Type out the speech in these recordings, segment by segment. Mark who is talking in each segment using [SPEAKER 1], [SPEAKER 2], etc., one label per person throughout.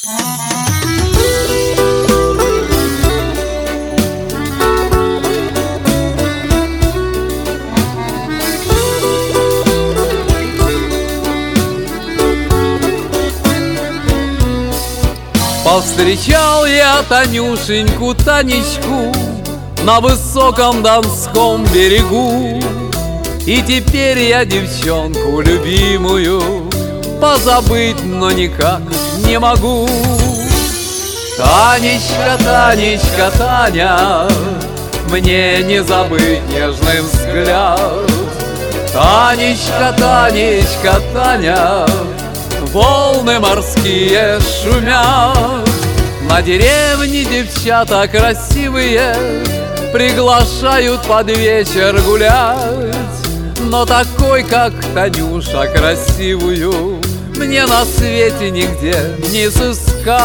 [SPEAKER 1] Повстречал я Танюшеньку, Танечку на высоком Донском берегу. И теперь я девчонку любимую позабыть, но никак не могу. Танечка, Танечка, Таня, мне не забыть нежный взгляд. Танечка, Танечка, Таня, волны морские шумят. На деревне девчата красивые приглашают под вечер гулять. Но такой, как Танюша, красивую мне на свете нигде не сыскать.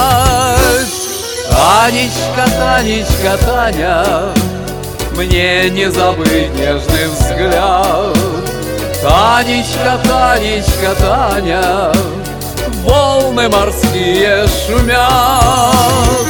[SPEAKER 1] Танечка, Танечка, Таня, мне не забыть нежный взгляд. Танечка, Танечка, Таня, волны морские шумят.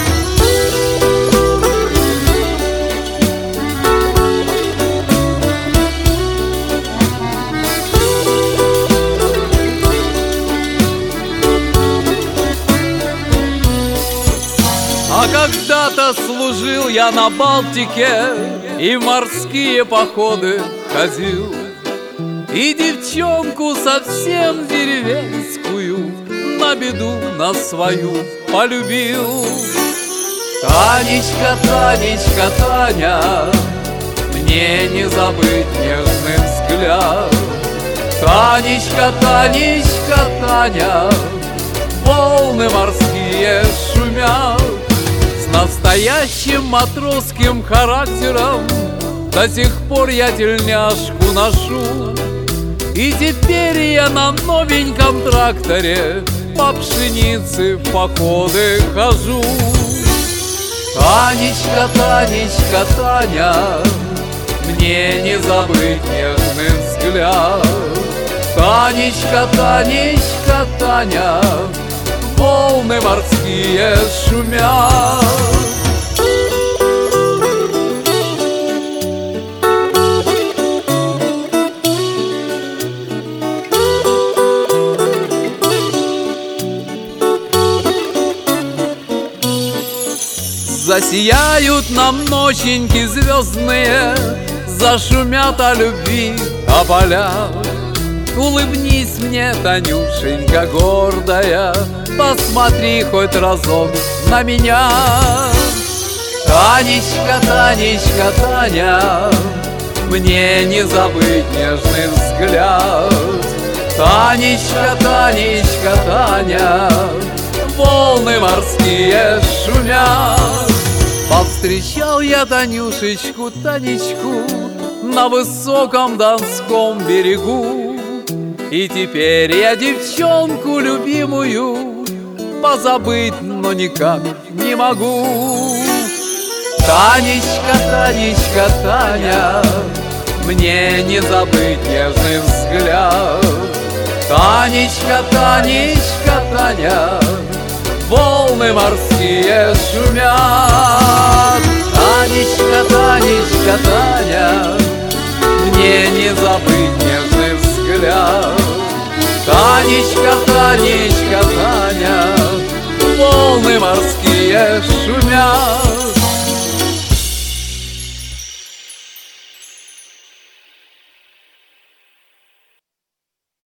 [SPEAKER 1] А когда-то служил я на Балтике и в морские походы ходил, и девчонку совсем деревенскую на беду на свою полюбил. Танечка, Танечка, Таня, мне не забыть нежный взгляд. Танечка, Танечка, Таня, волны морские шумят. С настоящим матросским характером до сих пор я тельняшку ношу. И теперь я на новеньком тракторе по пшенице в походы хожу. Танечка, Танечка, Таня, мне не забыть нежный взгляд. Танечка, Танечка, Таня, волны морские шумят. Засияют нам ноченьки звездные, зашумят о любви тополя. Улыбнись мне, Танюшенька гордая, посмотри хоть разок на меня. Танечка, Танечка, Таня, мне не забыть нежный взгляд. Танечка, Танечка, Таня, волны морские шумят. Повстречал я Танюшечку, Танечку на высоком Донском берегу. И теперь я девчонку любимую позабыть, но никак не могу. Танечка, Танечка, Таня, мне не забыть нежный взгляд. Танечка, Танечка, Таня, волны морские шумят. Танечка, Танечка, Таня, мне не забыть нежный взгляд. Танечка, Танечка, Таня, волны морские шумят.